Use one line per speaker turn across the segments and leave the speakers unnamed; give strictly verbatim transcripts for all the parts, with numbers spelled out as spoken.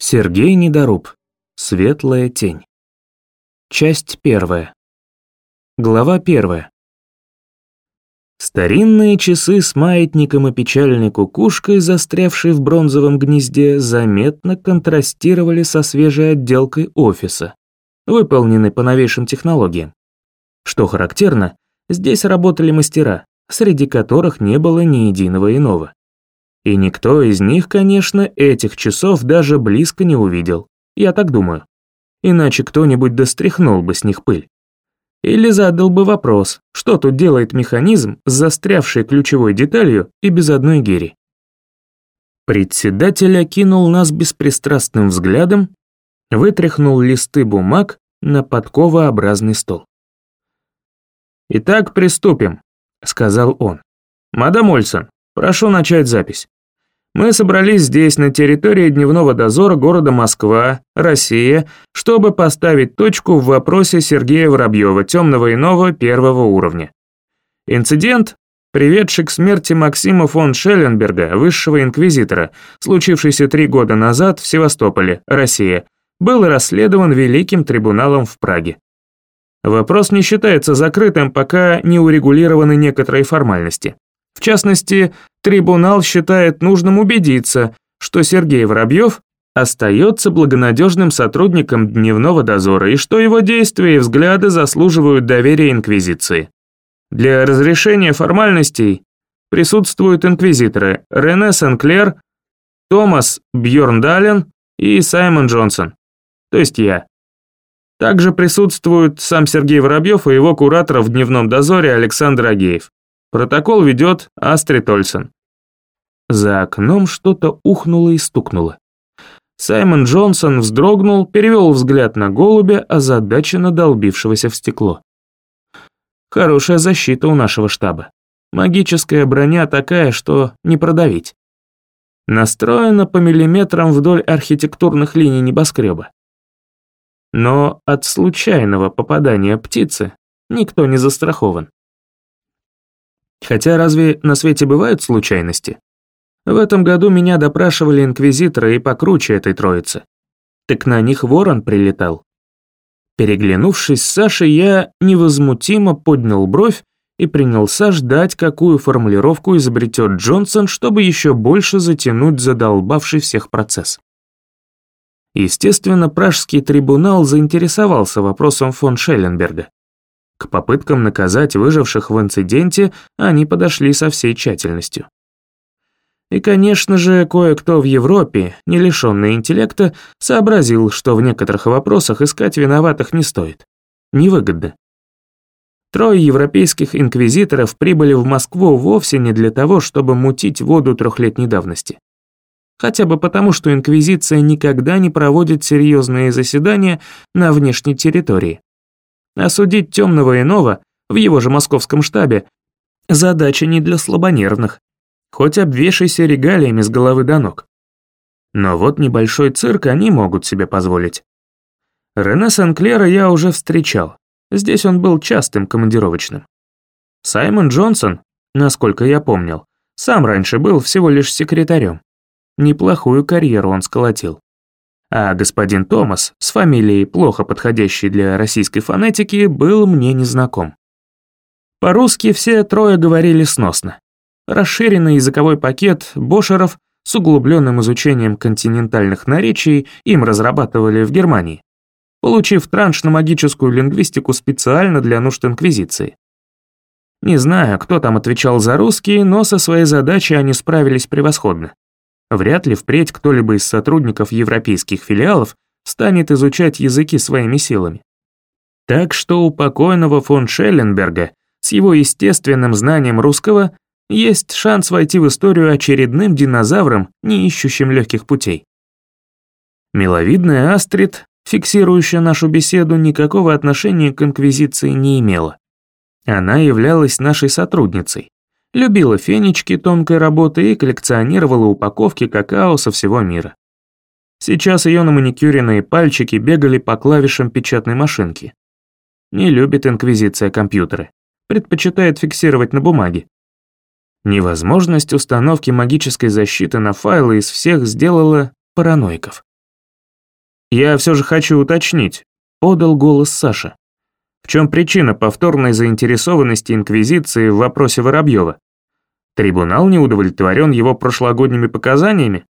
Сергей Недоруб. Светлая тень. Часть первая. Глава первая. Старинные часы с маятником и печальной кукушкой, застрявшей в бронзовом гнезде, заметно контрастировали со свежей отделкой офиса, выполненной по новейшим технологиям. Что характерно, здесь работали мастера, среди которых не было ни единого иного. И никто из них, конечно, этих часов даже близко не увидел, я так думаю. Иначе кто-нибудь достряхнул бы с них пыль. Или задал бы вопрос, что тут делает механизм с застрявшей ключевой деталью и без одной гири. Председатель окинул нас беспристрастным взглядом, вытряхнул листы бумаг на подковообразный стол. «Итак, приступим», — сказал он. «Мадам Ольсон, прошу начать запись. Мы собрались здесь, на территории дневного дозора города Москва, Россия, чтобы поставить точку в вопросе Сергея Воробьева, темного иного первого уровня. Инцидент, приведший к смерти Максима фон Шелленберга, высшего инквизитора, случившийся три года назад в Севастополе, Россия, был расследован Великим трибуналом в Праге. Вопрос не считается закрытым, пока не урегулированы некоторые формальности. В частности, трибунал считает нужным убедиться, что Сергей Воробьев остается благонадежным сотрудником дневного дозора и что его действия и взгляды заслуживают доверия инквизиции. Для разрешения формальностей присутствуют инквизиторы Рене Сенклер, Томас Бьорндален и Саймон Джонсон, то есть я. Также присутствуют сам Сергей Воробьев и его куратор в дневном дозоре Александр Агеев. Протокол ведет Астрид Ольсен». За окном что-то ухнуло и стукнуло. Саймон Джонсон вздрогнул, перевел взгляд на голубя, озадаченно долбившегося в стекло. Хорошая защита у нашего штаба. Магическая броня такая, что не продавить. Настроена по миллиметрам вдоль архитектурных линий небоскреба. Но от случайного попадания птицы никто не застрахован. Хотя разве на свете бывают случайности? В этом году меня допрашивали инквизиторы и покруче этой троицы. Так на них ворон прилетал. Переглянувшись с Сашей, я невозмутимо поднял бровь и принялся ждать, какую формулировку изобретет Джонсон, чтобы еще больше затянуть задолбавший всех процесс. Естественно, Пражский трибунал заинтересовался вопросом фон Шелленберга. К попыткам наказать выживших в инциденте они подошли со всей тщательностью. И, конечно же, кое-кто в Европе, не лишенный интеллекта, сообразил, что в некоторых вопросах искать виноватых не стоит. Невыгодно. Трое европейских инквизиторов прибыли в Москву вовсе не для того, чтобы мутить воду трехлетней давности. Хотя бы потому, что инквизиция никогда не проводит серьезные заседания на внешней территории. Осудить темного иного в его же московском штабе – задача не для слабонервных, хоть обвешайся регалиями с головы до ног. Но вот небольшой цирк они могут себе позволить. Рене Сенклера я уже встречал, здесь он был частым командировочным. Саймон Джонсон, насколько я помнил, сам раньше был всего лишь секретарем. Неплохую карьеру он сколотил. А господин Томас, с фамилией, плохо подходящей для российской фонетики, был мне незнаком. По-русски все трое говорили сносно. Расширенный языковой пакет бошеров с углубленным изучением континентальных наречий им разрабатывали в Германии, получив транш на магическую лингвистику специально для нужд инквизиции. Не знаю, кто там отвечал за русский, но со своей задачей они справились превосходно. Вряд ли впредь кто-либо из сотрудников европейских филиалов станет изучать языки своими силами. Так что у покойного фон Шелленберга с его естественным знанием русского есть шанс войти в историю очередным динозавром, не ищущим легких путей. Миловидная Астрид, фиксирующая нашу беседу, никакого отношения к инквизиции не имела. Она являлась нашей сотрудницей. Любила фенечки тонкой работы и коллекционировала упаковки какао со всего мира. Сейчас ее наманикюренные пальчики бегали по клавишам печатной машинки. Не любит инквизиция компьютеры, предпочитает фиксировать на бумаге. Невозможность установки магической защиты на файлы из всех сделала параноиков. «Я все же хочу уточнить», — подал голос Саша. «В чем причина повторной заинтересованности Инквизиции в вопросе Воробьева? Трибунал не удовлетворен его прошлогодними показаниями?»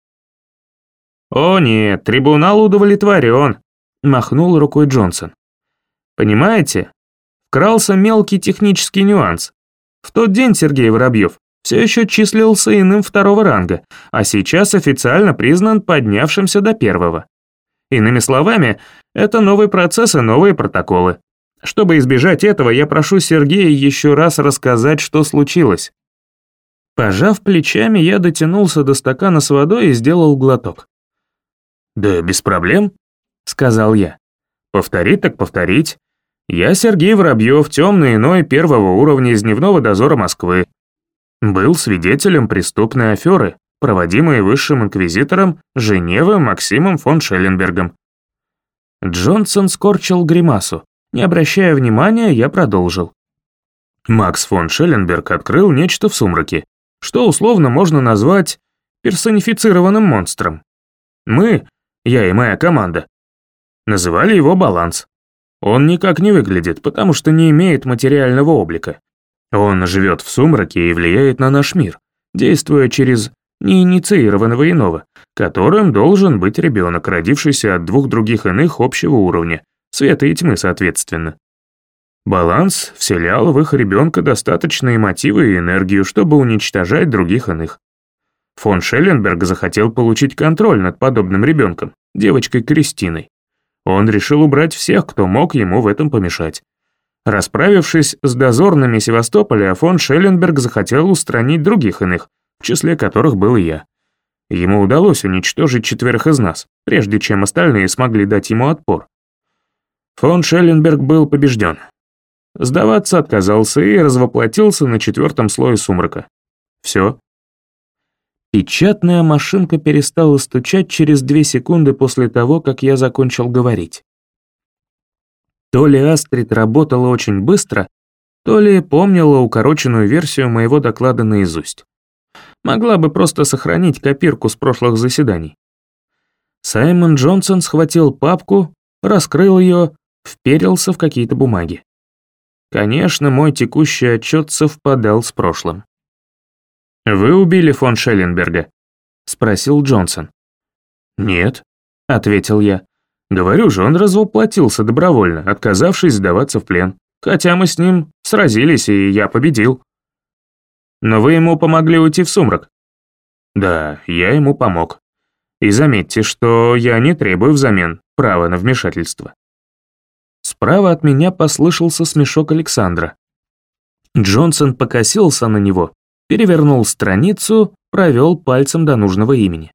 «О нет, трибунал удовлетворен», — махнул рукой Джонсон. «Понимаете, вкрался мелкий технический нюанс. В тот день Сергей Воробьев все еще числился иным второго ранга, а сейчас официально признан поднявшимся до первого. Иными словами, это новый процесс и новые протоколы. Чтобы избежать этого, я прошу Сергея еще раз рассказать, что случилось». Пожав плечами, я дотянулся до стакана с водой и сделал глоток. «Да без проблем», — сказал я. «Повторить так повторить. Я Сергей Воробьев, темный иной первого уровня из дневного дозора Москвы. Был свидетелем преступной аферы, проводимой высшим инквизитором Женевы Максимом фон Шелленбергом». Джонсон скорчил гримасу. Не обращая внимания, я продолжил. Макс фон Шелленберг открыл нечто в сумраке, что условно можно назвать персонифицированным монстром. Мы, я и моя команда, называли его «Баланс». Он никак не выглядит, потому что не имеет материального облика. Он живет в сумраке и влияет на наш мир, действуя через неинициированного иного, которым должен быть ребенок, родившийся от двух других иных общего уровня, света и тьмы соответственно. Баланс вселял в их ребенка достаточные мотивы и энергию, чтобы уничтожать других иных. Фон Шелленберг захотел получить контроль над подобным ребенком, девочкой Кристиной. Он решил убрать всех, кто мог ему в этом помешать. Расправившись с дозорными Севастополя, фон Шелленберг захотел устранить других иных, в числе которых был и я. Ему удалось уничтожить четверых из нас, прежде чем остальные смогли дать ему отпор. Фон Шелленберг был побежден. Сдаваться отказался и развоплотился на четвертом слое сумрака. Все. Печатная машинка перестала стучать через две секунды после того, как я закончил говорить. То ли Астрид работала очень быстро, то ли помнила укороченную версию моего доклада наизусть. Могла бы просто сохранить копирку с прошлых заседаний. Саймон Джонсон схватил папку, раскрыл ее, вперился в какие-то бумаги. Конечно, мой текущий отчет совпадал с прошлым. «Вы убили фон Шелленберга?» — спросил Джонсон. «Нет», — ответил я. «Говорю же, он развоплотился добровольно, отказавшись сдаваться в плен. Хотя мы с ним сразились, и я победил». «Но вы ему помогли уйти в сумрак?» «Да, я ему помог. И заметьте, что я не требую взамен права на вмешательство». Справа от меня послышался смешок Александра. Джонсон покосился на него, перевернул страницу, провел пальцем до нужного имени.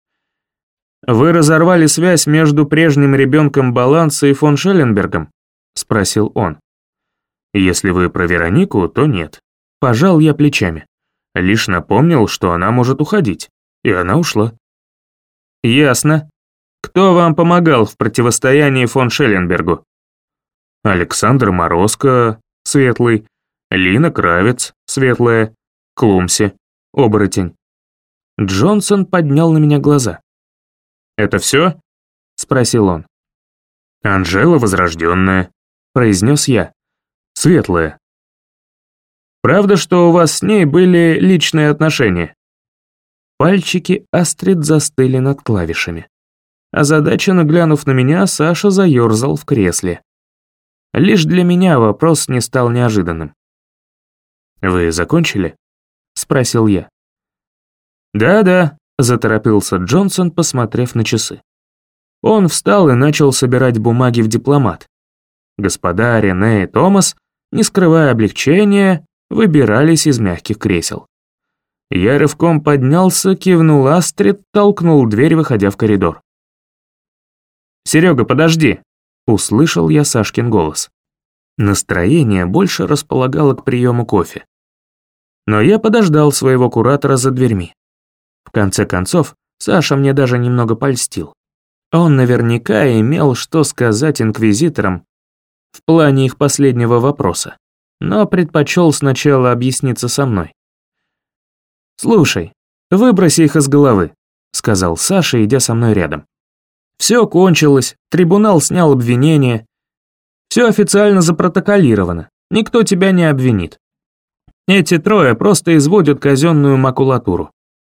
«Вы разорвали связь между прежним ребенком Баланса и фон Шелленбергом?» — спросил он. «Если вы про Веронику, то нет». Пожал я плечами. Лишь напомнил, что она может уходить. И она ушла. «Ясно. Кто вам помогал в противостоянии фон Шелленбергу?» «Александр Морозко, светлый, Лина Кравец, светлая, Клумси, оборотень». Джонсон поднял на меня глаза. «Это все?» — спросил он. «Анжела Возрожденная», — произнес я. «Светлая». «Правда, что у вас с ней были личные отношения?» Пальчики Астрид застыли над клавишами. Озадаченно глянув на меня, Саша заерзал в кресле. Лишь для меня вопрос не стал неожиданным. «Вы закончили?» — спросил я. «Да-да», — заторопился Джонсон, посмотрев на часы. Он встал и начал собирать бумаги в дипломат. Господа Рене и Томас, не скрывая облегчения, выбирались из мягких кресел. Я рывком поднялся, кивнул Астрид, толкнул дверь, выходя в коридор. «Серега, подожди!» — услышал я Сашкин голос. Настроение больше располагало к приему кофе. Но я подождал своего куратора за дверьми. В конце концов, Саша мне даже немного польстил. Он наверняка имел что сказать инквизиторам в плане их последнего вопроса, но предпочел сначала объясниться со мной. «Слушай, выброси их из головы», — сказал Саша, идя со мной рядом. Все кончилось, трибунал снял обвинение. Все официально запротоколировано, никто тебя не обвинит. Эти трое просто изводят казенную макулатуру».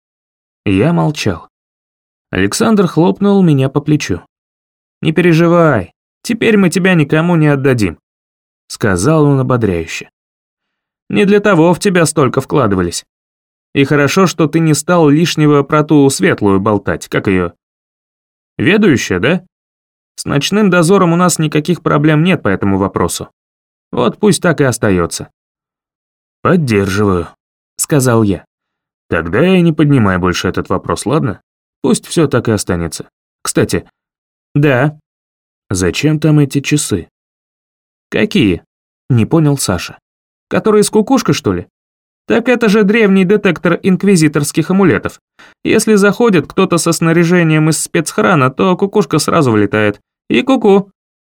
Я молчал. Александр хлопнул меня по плечу. «Не переживай, теперь мы тебя никому не отдадим», — сказал он ободряюще. «Не для того в тебя столько вкладывались. И хорошо, что ты не стал лишнего про ту светлую болтать, как ее? Ведущая, да? С ночным дозором у нас никаких проблем нет по этому вопросу. Вот пусть так и остается». «Поддерживаю», — сказал я. «Тогда я не поднимай больше этот вопрос, ладно? Пусть все так и останется. Кстати...» «Да». «Зачем там эти часы?» «Какие?» — не понял Саша. «Которые с кукушкой, что ли? Так это же древний детектор инквизиторских амулетов. Если заходит кто-то со снаряжением из спецхрана, то кукушка сразу вылетает. И ку-ку».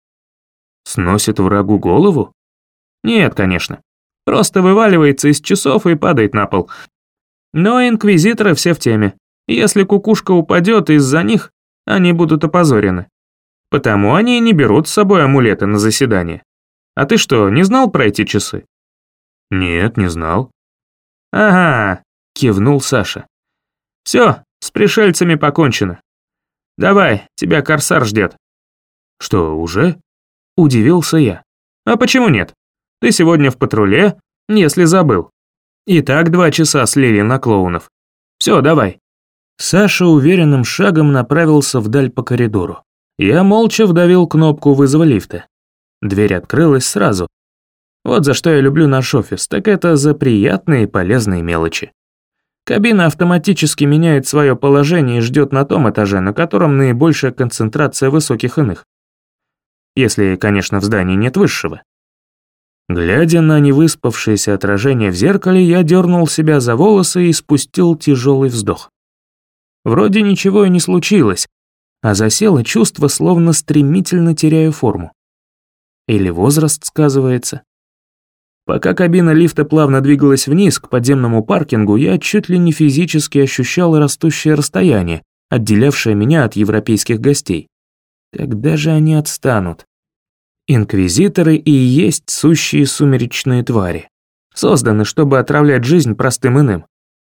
«Сносит врагу голову?» «Нет, конечно. Просто вываливается из часов и падает на пол. Но инквизиторы все в теме. Если кукушка упадет из-за них, они будут опозорены. Потому они и не берут с собой амулеты на заседание. А ты что, не знал про эти часы?» «Нет, не знал». «Ага», — кивнул Саша. «Все, с пришельцами покончено. Давай, тебя корсар ждет». «Что, уже?» — удивился я. «А почему нет? Ты сегодня в патруле, если забыл. И так два часа слили на клоунов. Все, давай». Саша уверенным шагом направился вдаль по коридору. Я молча вдавил кнопку вызова лифта. Дверь открылась сразу. Вот за что я люблю наш офис, так это за приятные и полезные мелочи. Кабина автоматически меняет свое положение и ждет на том этаже, на котором наибольшая концентрация высоких иных. Если, конечно, в здании нет высшего. Глядя на невыспавшееся отражение в зеркале, я дернул себя за волосы и спустил тяжелый вздох. Вроде ничего и не случилось, а засело чувство, словно стремительно теряю форму. Или возраст сказывается. Пока кабина лифта плавно двигалась вниз к подземному паркингу, я чуть ли не физически ощущал растущее расстояние, отделявшее меня от европейских гостей. Когда же они отстанут? Инквизиторы и есть сущие сумеречные твари, созданы, чтобы отравлять жизнь простым иным.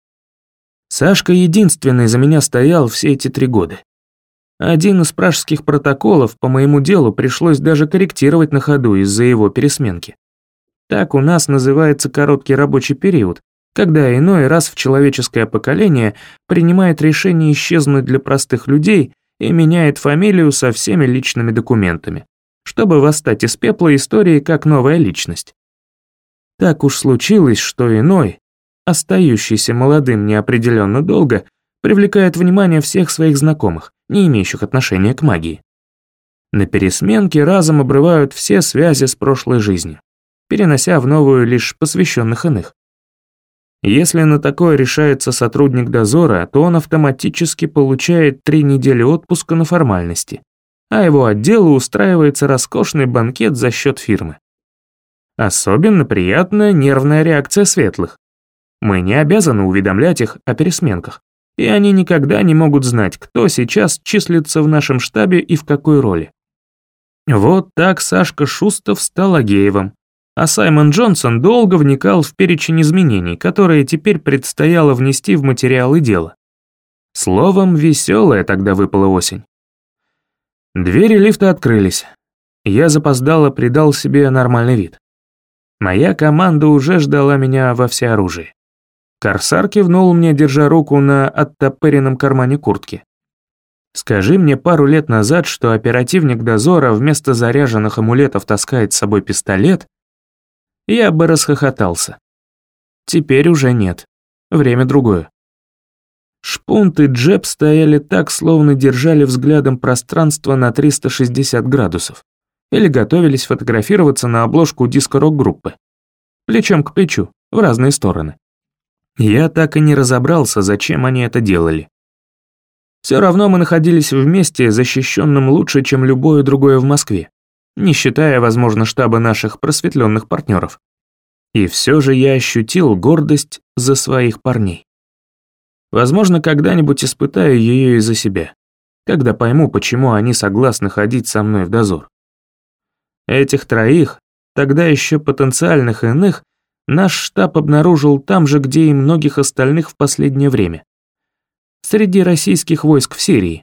Сашка единственный за меня стоял все эти три года. Один из пражских протоколов по моему делу пришлось даже корректировать на ходу из-за его пересменки. Так у нас называется короткий рабочий период, когда иной раз в человеческое поколение принимает решение исчезнуть для простых людей и меняет фамилию со всеми личными документами, чтобы восстать из пепла истории как новая личность. Так уж случилось, что иной, остающийся молодым неопределенно долго, привлекает внимание всех своих знакомых, не имеющих отношения к магии. На пересменке разом обрывают все связи с прошлой жизнью, перенося в новую лишь посвященных иных. Если на такое решается сотрудник дозора, то он автоматически получает три недели отпуска на формальности, а его отделу устраивается роскошный банкет за счет фирмы. Особенно приятная нервная реакция светлых. Мы не обязаны уведомлять их о пересменках, и они никогда не могут знать, кто сейчас числится в нашем штабе и в какой роли. Вот так Сашка Шустов стал Агеевым, а Саймон Джонсон долго вникал в перечень изменений, которые теперь предстояло внести в материалы дела. Словом, веселая тогда выпала осень. Двери лифта открылись. Я запоздало придал себе нормальный вид. Моя команда уже ждала меня во всеоружии. Корсар кивнул мне, держа руку на оттопыренном кармане куртки. Скажи мне пару лет назад, что оперативник дозора вместо заряженных амулетов таскает с собой пистолет, я бы расхохотался. Теперь уже нет. Время другое. Шпунт и Джеб стояли так, словно держали взглядом пространство на триста шестьдесят градусов или готовились фотографироваться на обложку диско-рок-группы. Плечом к плечу, в разные стороны. Я так и не разобрался, зачем они это делали. Все равно мы находились вместе, защищенным лучше, чем любое другое в Москве, не считая, возможно, штаба наших просветленных партнеров. И все же я ощутил гордость за своих парней. Возможно, когда-нибудь испытаю ее и за себя. когда пойму, почему они согласны ходить со мной в дозор. Этих троих, тогда еще потенциальных иных, наш штаб обнаружил там же, где и многих остальных в последнее время. Среди российских войск в Сирии.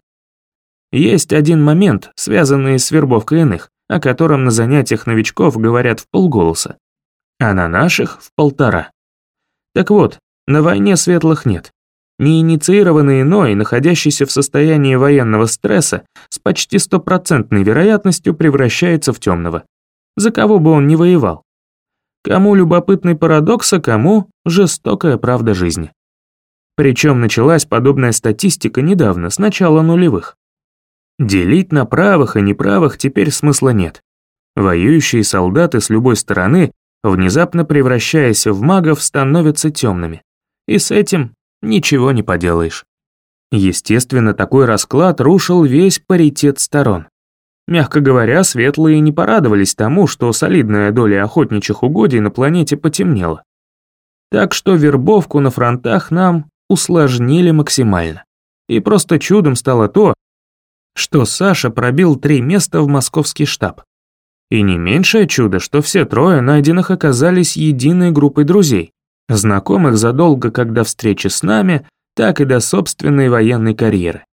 Есть один момент, связанный с вербовкой иных, о котором на занятиях новичков говорят в полголоса, а на наших — в полтора. Так вот, на войне светлых нет. Неинициированный иной, находящийся в состоянии военного стресса, с почти стопроцентной вероятностью превращается в темного. За кого бы он ни воевал. Кому любопытный парадокс, а кому жестокая правда жизни. Причем началась подобная статистика недавно, с начала нулевых. Делить на правых и неправых теперь смысла нет. Воюющие солдаты с любой стороны, внезапно превращаясь в магов, становятся темными. И с этим ничего не поделаешь. Естественно, такой расклад рушил весь паритет сторон. Мягко говоря, светлые не порадовались тому, что солидная доля охотничьих угодий на планете потемнела. Так что вербовку на фронтах нам усложнили максимально. И просто чудом стало то, что Саша пробил три места в московский штаб. И не меньшее чудо, что все трое найденных оказались единой группой друзей, знакомых задолго как до встречи с нами, так и до собственной военной карьеры.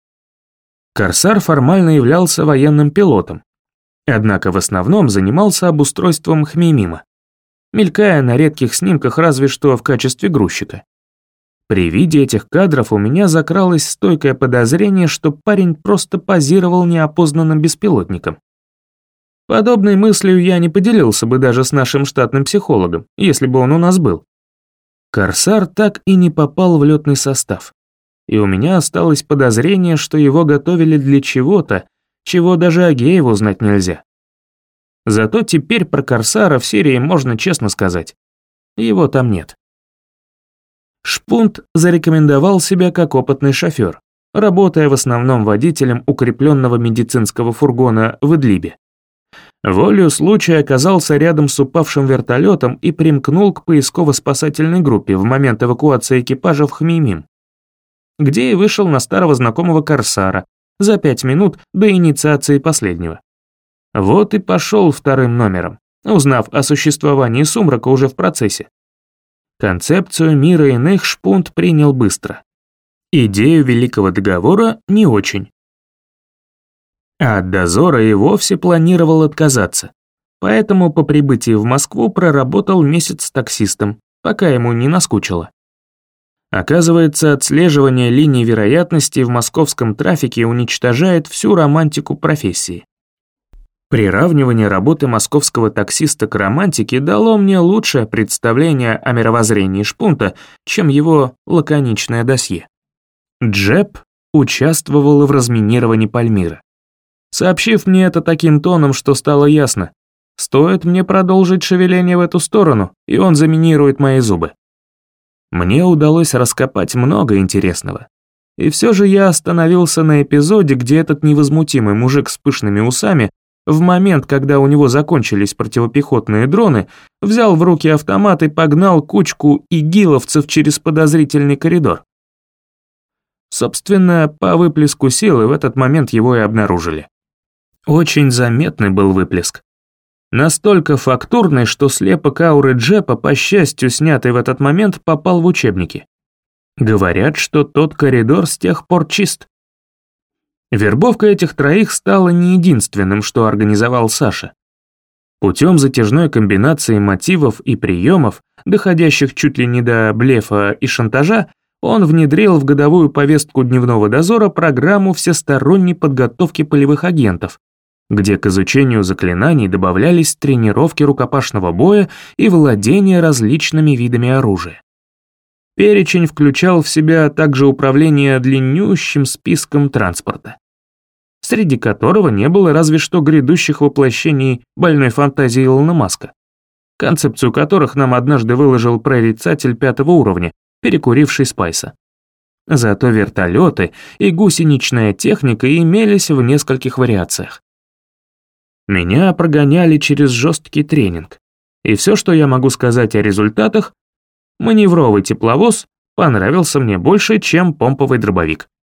Корсар формально являлся военным пилотом, однако в основном занимался обустройством Хмеймима, мелькая на редких снимках разве что в качестве грузчика. При виде этих кадров у меня закралось стойкое подозрение, что парень просто позировал неопознанным беспилотником. Подобной мыслью я не поделился бы даже с нашим штатным психологом, если бы он у нас был. Корсар так и не попал в летный состав, и у меня осталось подозрение, что его готовили для чего-то, чего даже Агееву знать нельзя. Зато теперь про Корсара в Сирии можно честно сказать. Его там нет. Шпунт зарекомендовал себя как опытный шофер, работая в основном водителем укрепленного медицинского фургона в Идлибе. Волею случая оказался рядом с упавшим вертолетом и примкнул к поисково-спасательной группе в момент эвакуации экипажа в Хмеймим, где и вышел на старого знакомого Корсара за пять минут до инициации последнего. Вот и пошел вторым номером, узнав о существовании сумрака уже в процессе. Концепцию мира иных Шпунт принял быстро. Идею Великого Договора не очень. А от дозора и вовсе планировал отказаться. Поэтому по прибытии в Москву проработал месяц таксистом, пока ему не наскучило. Оказывается, отслеживание линий вероятности в московском трафике уничтожает всю романтику профессии. Приравнивание работы московского таксиста к романтике дало мне лучшее представление о мировоззрении Шпунта, чем его лаконичное досье. Джеб участвовал в разминировании Пальмиры, сообщив мне это таким тоном, что стало ясно: стоит мне продолжить шевеление в эту сторону, и он заминирует мои зубы. Мне удалось раскопать много интересного. И все же я остановился на эпизоде, где этот невозмутимый мужик с пышными усами в момент, когда у него закончились противопехотные дроны, взял в руки автомат и погнал кучку игиловцев через подозрительный коридор. Собственно, по выплеску силы в этот момент его и обнаружили. Очень заметный был выплеск. Настолько фактурный, что слепок ауры Джепа, по счастью, снятый в этот момент, попал в учебники. Говорят, что тот коридор с тех пор чист. Вербовка этих троих стала не единственным, что организовал Саша. Путем затяжной комбинации мотивов и приемов, доходящих чуть ли не до блефа и шантажа, он внедрил в годовую повестку дневного дозора программу всесторонней подготовки полевых агентов, где к изучению заклинаний добавлялись тренировки рукопашного боя и владение различными видами оружия. Перечень включал в себя также управление длиннющим списком транспорта, среди которого не было разве что грядущих воплощений больной фантазии Илона Маска, концепцию которых нам однажды выложил прорицатель пятого уровня, перекуривший Спайса. Зато вертолеты и гусеничная техника имелись в нескольких вариациях. Меня прогоняли через жесткий тренинг, и все, что я могу сказать о результатах: маневровый тепловоз понравился мне больше, чем помповый дробовик.